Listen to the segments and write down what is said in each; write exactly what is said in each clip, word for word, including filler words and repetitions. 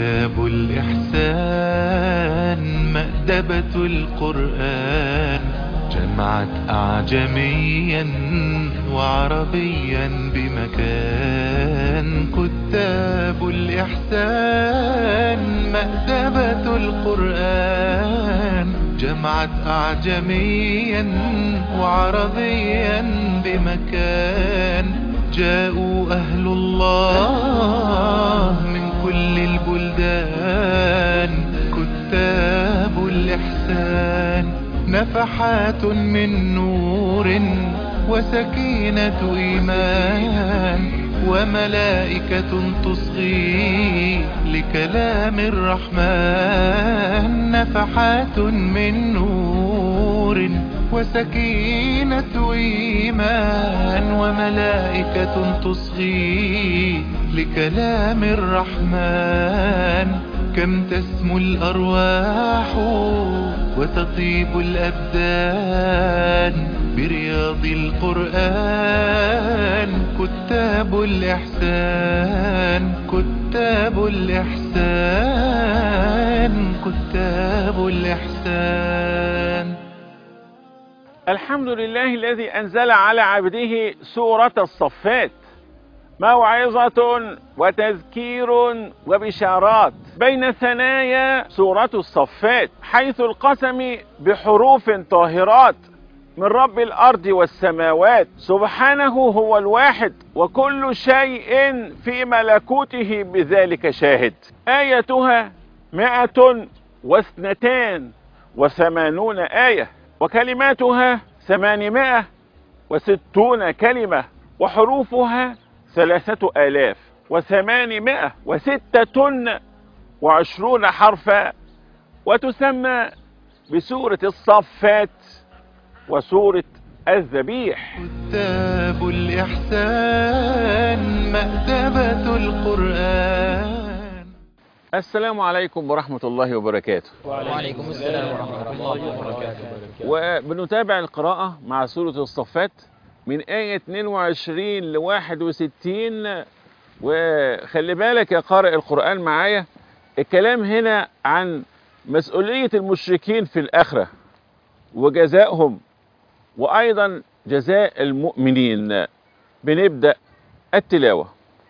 كتاب الإحسان مأدبة القرآن، جمعت أعجميا وعربيا بمكان. كتاب الإحسان مأدبة القرآن، جمعت أعجميا وعربيا بمكان. جاءوا أهل الله من كل البلدان، كتاب الإحسان نفحات من نور وسكينة إيمان، وملائكة تصغي لكلام الرحمن. نفحات من نور وسكينة إيمان، وملائكة تصغي لكلام الرحمن. كم تسمو الأرواح وتطيب الأبدان برياض القرآن. كتاب الإحسان، كتاب الإحسان، كتاب الإحسان. الحمد لله الذي أنزل على عبده سورة الصفات، موعظة وتذكير وبشارات بين ثنايا سورة الصفات، حيث القسم بحروف طاهرات من رب الأرض والسماوات. سبحانه هو الواحد، وكل شيء في ملكوته بذلك شاهد. آيتها مائة واثنتان وثمانون آية، وكلماتها ثمانمائة وستون كلمة، وحروفها ثلاثة آلاف وثمانمائة وستة وعشرون حرفا. وتسمى بسورة الصفات وسورة الذبيح. كتاب الإحسان مأدبة القرآن. السلام عليكم ورحمة الله وبركاته. وعليكم السلام ورحمة الله وبركاته. وبنتابع القراءة مع سورة الصفات من آية اثنين وعشرين ل واحد وستين. وخلي بالك يا قارئ القرآن معايا، الكلام هنا عن مسؤولية المشركين في الآخرة وجزائهم، وأيضا جزاء المؤمنين. بنبدأ التلاوة.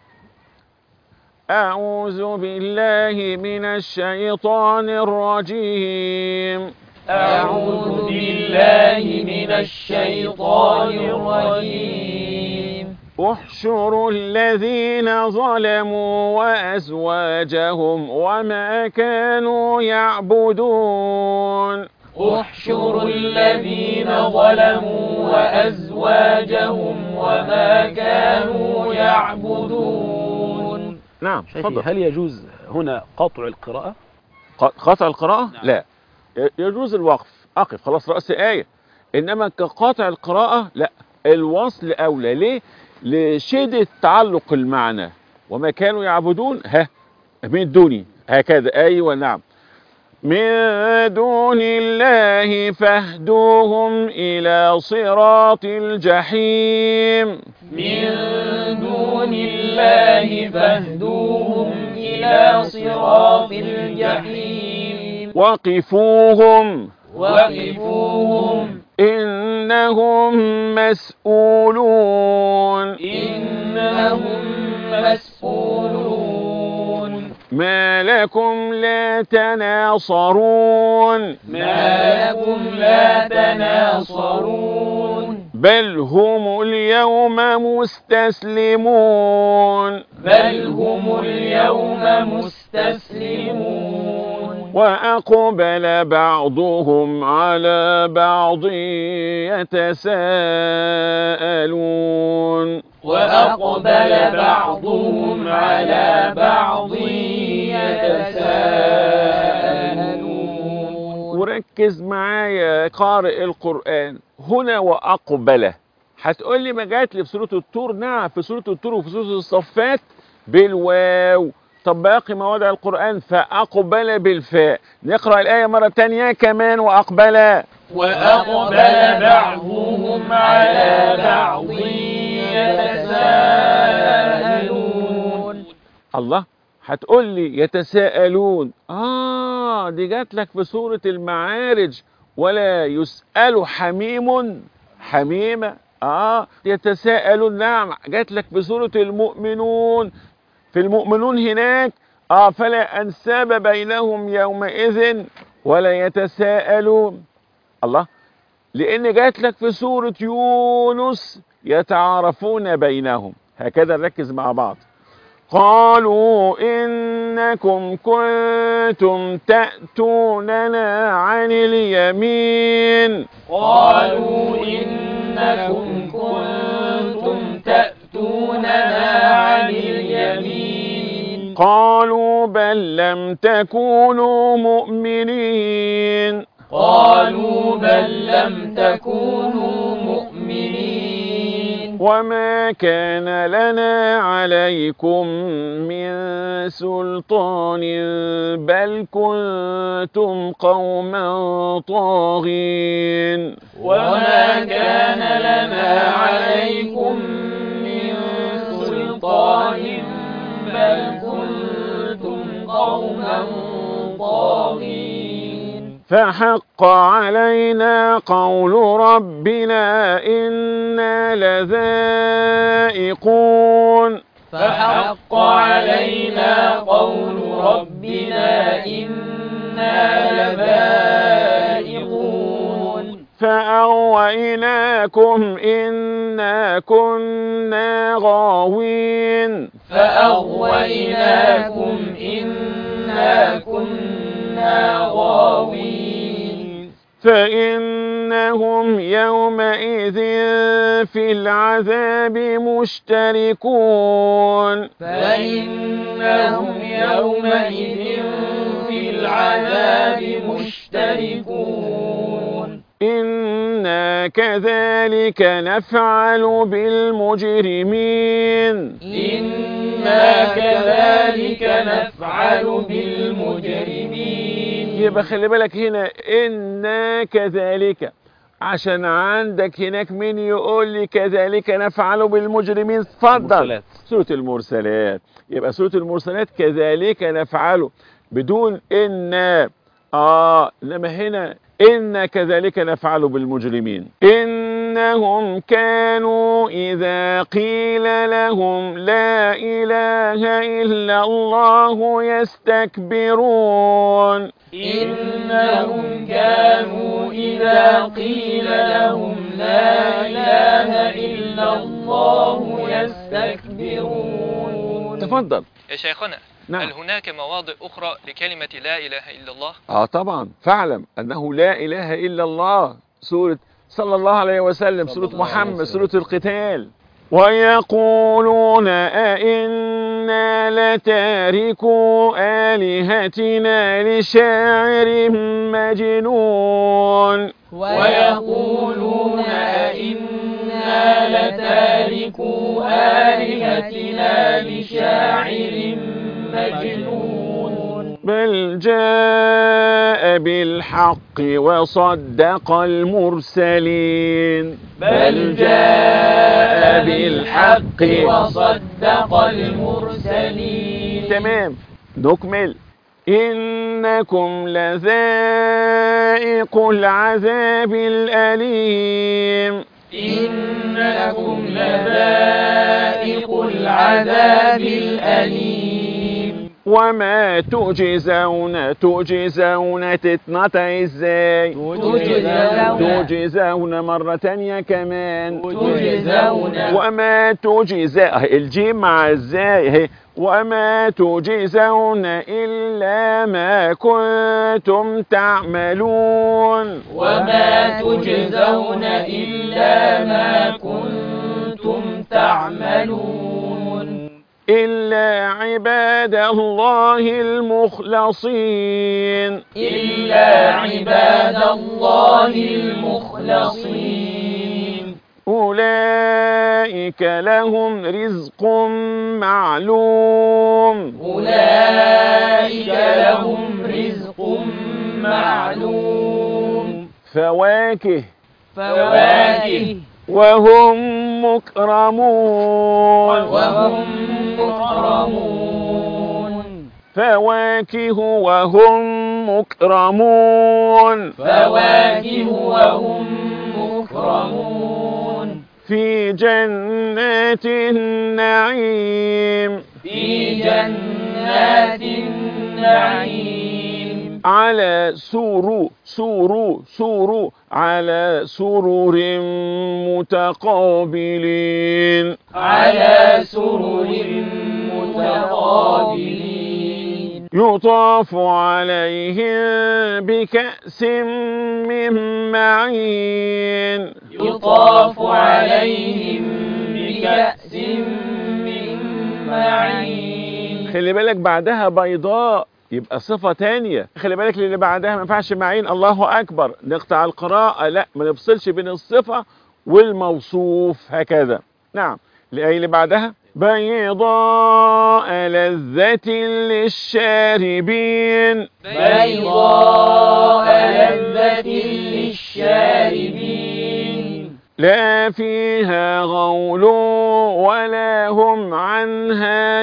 أعوذ بالله من الشيطان الرجيم. أعوذ بالله من الشيطان الرجيم. احشروا الذين ظلموا وأزواجهم وما كانوا يعبدون. احشروا الذين ظلموا وأزواجهم وما كانوا يعبدون. نعم، شيخي، هل يجوز هنا قطع القراءة؟ قطع القراءة؟ نعم. لا، يجوز الوقف، أقف خلاص رأس آية. إنما كقطع القراءة لا، الوصل أولى. ليه؟ لشدة تعلق المعنى. وما كانوا يعبدون، ها من دوني، هكذا. أيوة نعم. من دون الله فاهدوهم إلى صراط الجحيم. من دون الله فاهدوهم إلى صراط الجحيم. وقفوهم وقفوهم إنهم مسؤولون. إنهم مسؤولون. ما لكم لا تناصرون. ما لكم لا تناصرون. بل هم اليوم مستسلمون. بل هم اليوم مستسلمون. وأقبل بعضهم على بعض يتساءلون. وأقبل بعضهم على بعض يتساءلون. وركز معايا قارئ القرآن هنا. وأقبل هتقول لي ما جات لي في سورة الطور؟ نعم، في سورة الطور وفي سورة الصفات بالواو. طب باقي مواضع القرآن فأقبل بالفاء. نقرأ الآية مرة تانية كمان. وأقبل وأقبل بعضهم على بعض يتساءلون. الله، هتقول لي يتساءلون، آه دي جات لك في سورة المعارج، ولا يسأل حميم حميمة. آه يتساءلون نعم جات لك في سورة المؤمنون، في المؤمنون هناك آه فلا أنساب بينهم يومئذ ولا يتساءلون. الله، لأن جات لك في سورة يونس يتعارفون بينهم. هكذا نركز مع بعض. قالوا إنكم كنتم تأتوننا عن اليمين. قالوا إنكم كنتم تأتوننا عن اليمين. قالوا بل لم تكونوا مؤمنين. قالوا بل لم تكونوا مؤمنين. وما كان لنا عليكم من سلطان بل كنتم قوما طاغين. وما كان لنا عليكم من سلطان بل كنتم قوما طاغين. فحق علينا قول ربنا إنا لذائقون. فحق علينا قول ربنا إنا لذائقون. فأغويناكم إنا كنا غاوين. فأغويناكم إنا كنا غاوين. فإنهم يومئذ في العذاب مشتركون. فإنهم يومئذ في العذاب مشتركون. إنا كذلك نفعل بالمجرمين. إنا كذلك نفعل بالمجرمين. يبقى خلي بالك هنا إنا كذلك، عشان عندك هناك مين يقول لي كذلك نفعل بالمجرمين؟ اتفضل. المرسلات. سورة المرسلات. يبقى سورة المرسلات كذلك نفعل بدون إنا. آه إنما هنا إنا كذلك نفعل بالمجرمين. إنهم كانوا إذا قيل لهم لا إله إلا الله يستكبرون. إنهم كانوا إذا قيل لهم لا إله إلا الله يستكبرون. تفضل يا شيخنا. نعم. هل هناك مواضع أخرى لكلمة لا إله إلا الله؟ آه طبعا، فاعلم أنه لا إله إلا الله. سورة صلى الله عليه وسلم، سورة محمد، سورة القتال. ويقولون أئنا لتاركو آلهتنا لشاعر مجنون. ويقولون أئنا لتاركو آلهتنا لشاعر مجنون. بل جاء بالحق وصدق المرسلين. بل جاء بالحق وصدق المرسلين. تمام، نكمل. إنكم لذائق العذاب الأليم. إنكم لذائق العذاب الأليم. وما تجزون تجزون تتنطع ازاي؟ تجزون. تجزون مرة تانية كمان. تجزون. وما تجزى الجيم مع ازاي اهي. وما تجزون إلا ما كنتم تعملون. وما تجزون إلا ما كنتم تعملون. إلا عباد الله المخلصين. إلا عباد الله المخلصين. أولئك لهم رزق معلوم. أولئك لهم رزق معلوم. فواكه فواكه. وهم مكرمون. وهم مكرمون. فواكه وهم مكرمون فواكه وهم مكرمون في جنات النعيم في جنات النعيم على سرور سرور سرور على سرور متقابلين على سرر متقابلين يطاف عليهم بكأس من معين يطاف عليهم بكأس من معين. خلي بالك بعدها بيضاء يبقى صفة تانية. خلي بالك اللي بعدها ما ينفعش معين الله أكبر نقطع القراءة، لا ما نفصلش بين الصفة والموصوف هكذا. نعم الآية اللي بعدها بيضاء لذة للشاربين بيضاء لذة للشاربين لا فيها غول ولا هم عنها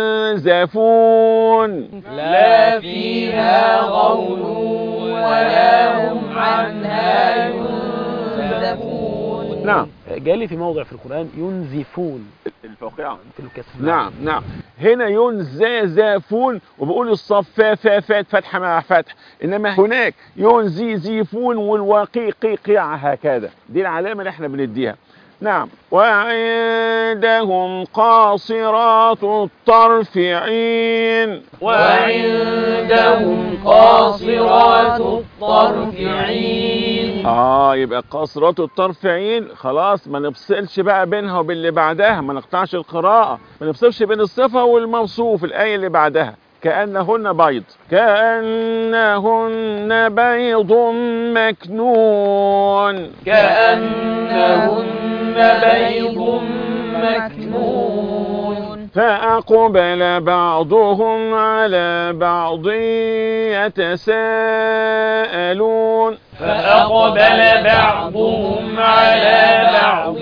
ينزفون لا فيها غول ولا هم عنها ينزفون. نعم جالي في موضع في القرآن ينزفون الفوقية في الكسر. نعم نعم هنا ينزافون وبقول الصفا فا فات فتحة مع فتح، إنما هناك ينزيزيفون والواقي قيقيع هكذا، دي العلامة اللي احنا بنديها. نعم وعندهم قاصرات الطرف عين وعندهم قاصرات الطرف عين. اه يبقى قاصرات الطرف عين خلاص ما نفصلش بقى بينها وبين اللي بعدها، ما نقطعش القراءة، ما نفصلش بين الصفة والموصوف. الآية اللي بعدها كأنهن بيض كأنهن بيض مكنون كأنهن بيض مكنون. فأقبل بعضهم على بعض يتساءلون فأقبل بعضهم على بعض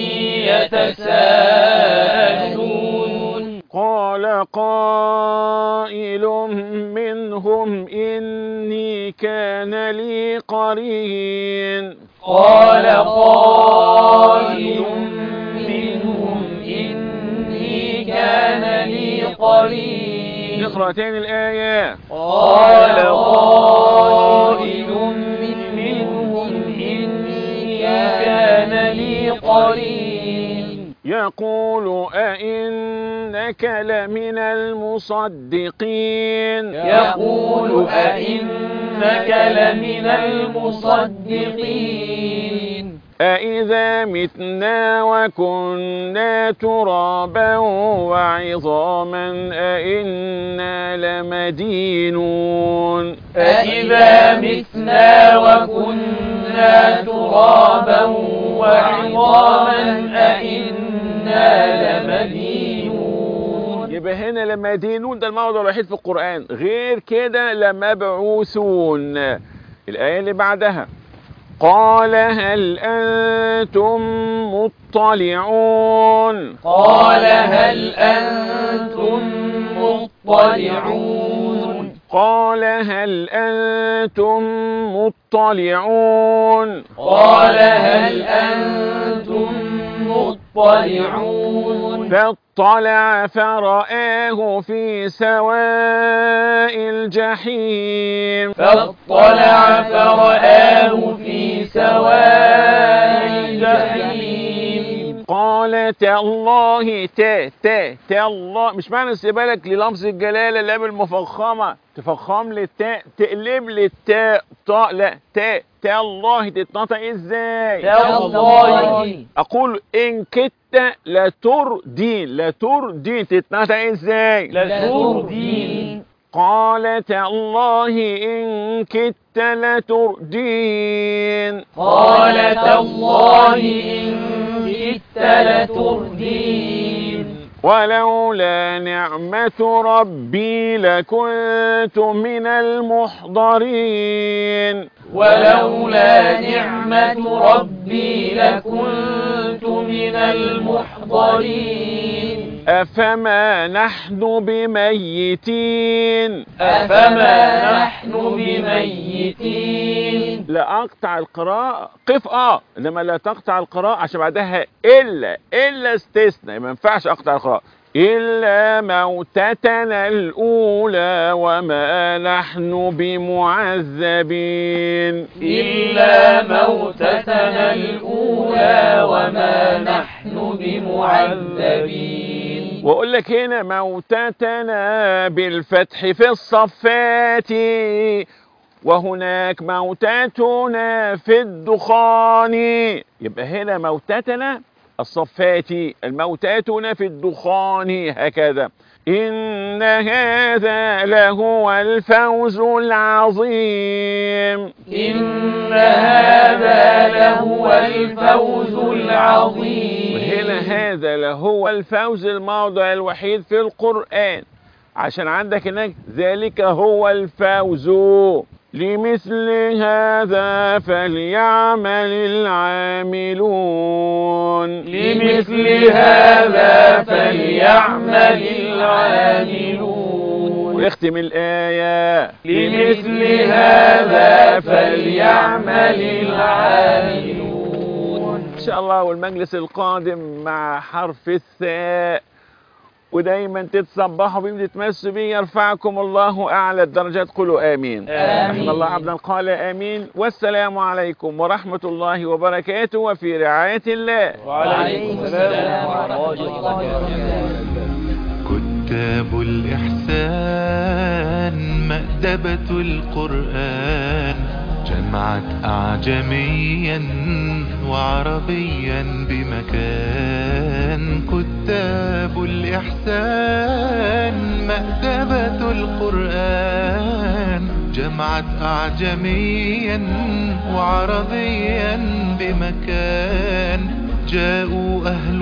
يتساءلون. قال قائل منهم إني كان لي قرين قال قائل منهم إني كان لي قرين. نقرأ تاني الآية. قال قائل منهم إني كان لي قرين. يقول أئنك لمن المصدقين يقول أئنك لمن المصدقين. أإذا متنا وكنا ترابا وعظاما أإنا لمدينون أإذا متنا وكنا ترابا وعظاما أإنا لمدينون. يبقى هنا لمدينون ده الموضوع الوحيد في القرآن، غير كده لمبعوثون. الآية اللي بعدها قال هل أنتم مطلعون قال هل أنتم مطلعون قال هل أنتم مطلعون قال هل أنتم مطلعون. فاطلع فرآه في سواء الجحيم فاطلع فرآه في سواء الجحيم. قال تالله تا تا تالله، مش معنى استقبالك للفظ الجلالة اللام المفخمة تفخم لي التاء تقلب لي التاء طاء، لا تا تالله تتنطق ازاي؟ تالله. اقول ان كدت لتردين لتردين تتنطق ازاي؟ لتردين. قال تالله إن كدت لتردين قال تالله إن كدت لتردين. ولولا نعمة ربي لكنت من المحضرين ولولا نعمة ربي لكنت من المحضرين. أفما نحن بميتين. أفما نحن بميتين. لا أقطع القراءة، قف اه انما لا تقطع القراءة عشان بعدها الا الا استثناء، ما ينفعش اقطع القراءة. إلا موتتنا الأولى وما نحن بمعذبين. إلا موتتنا الأولى وما نحن بمعذبين. وأقول لك هنا موتتنا بالفتح في الصفات، وهناك موتتنا في الدخان. يبقى هنا موتتنا الصفات، الموتاتنا في الدخان، هكذا. إن هذا لهو الفوز العظيم. إن هذا لهو الفوز العظيم. وهنا هذا لهو الفوز الموضع الوحيد في القرآن، عشان عندك هناك ذلك هو الفوز. لمثل هذا فليعمل العاملون. لمثل هذا فليعمل العاملون. ويختم الآية لمثل هذا فليعمل العاملون. إن شاء الله. والمجلس القادم مع حرف الثاء. ودايما تتصبحوا بيه وتتمسوا بيه. يرفعكم الله أعلى الدرجات. قولوا آمين. آمين. رحم الله عبدا قال آمين. والسلام عليكم ورحمة الله وبركاته، وفي رعاية الله. وعليكم السلام ورحمة الله وبركاته. كتاب الإحسان مأدبة القرآن، جمعت أعجميا وعربيا بمكان. كتاب الإحسان مأدبة القرآن، جمعت أعجميا وعربيا بمكان. جاءوا أهل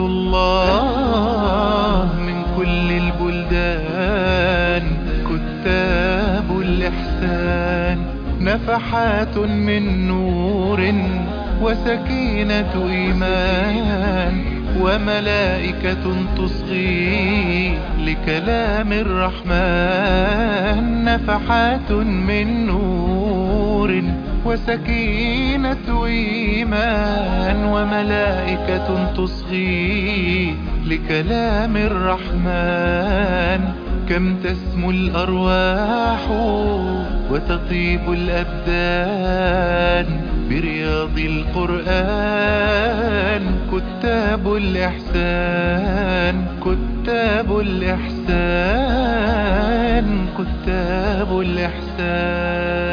الله من كل البلدان. كتاب الإحسان نفحات من نور وسكينة إيمان، وملائكة تصغي لكلام الرحمن. نفحات من نور وسكينة إيمان، وملائكة تصغي لكلام الرحمن. كم تسمو الأرواح وتطيب الأبدان برياض القرآن. كتاب الإحسان، كتاب الإحسان، كتاب الإحسان.